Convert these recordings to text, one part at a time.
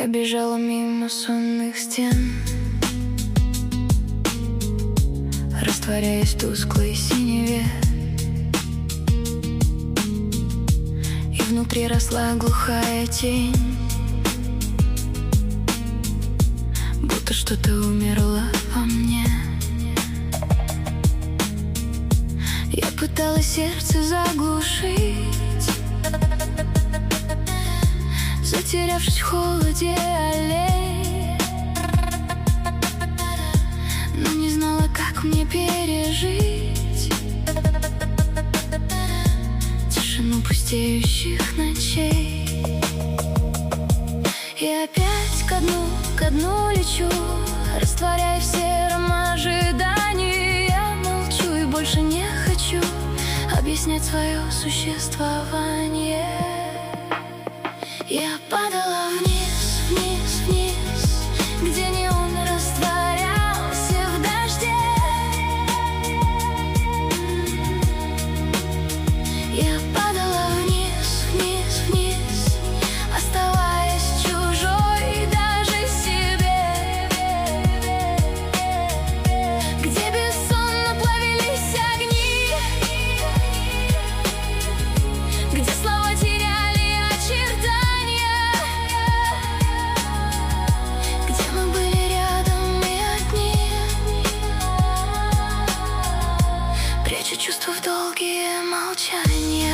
бежала мимо сонных стен, растворяясь в тусклой синеве. И внутри росла глухая тень, будто что-то умерло во мне. Я пыталась сердце заглушить, затерявшись в холоде аллей, но не знала, как мне пережить тишину пустеющих ночей. И опять ко дну лечу, растворяясь в сером ожидании. Я молчу и больше не хочу объяснять свое существование. Я падала вниз, вниз, вниз, где неон растворялся в дожде. Я падала вниз, вниз, вниз, оставаясь чужой даже себе, где бессонно плавились огни, где слова теряли очертания, где мы были рядом и одни, пряча чувства в долгие молчания.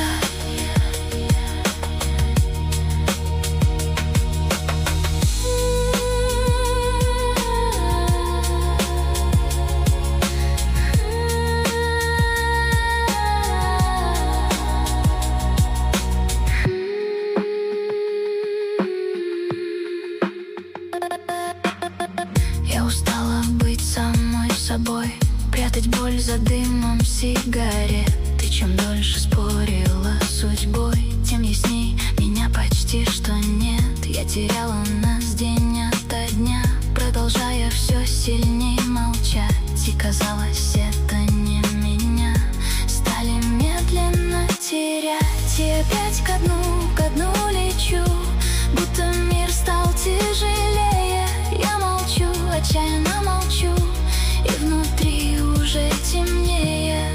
Я устала быть самой собой, прятать боль за дымом сигарет. И чем дольше спорила с судьбой, тем ясней меня почти что нет. Я теряла нас день ото дня, продолжая все сильней молчать. И казалось, это не меня стали медленно терять. И опять ко дну лечу, будто мир стал тяжелее. Я молчу, отчаянно молчу, и внутри уже темнее.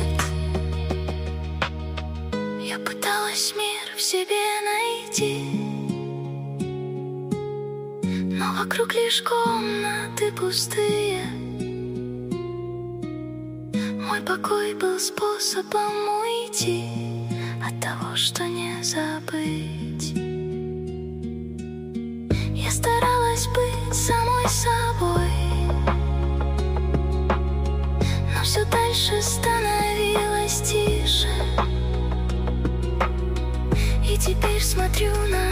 Я пыталась мир в себе найти, но вокруг лишь комнаты пустые. Мой покой был способом уйти от того, что не забыть. Я старалась быть самой собой, но все дальше становилось тише. И теперь смотрю на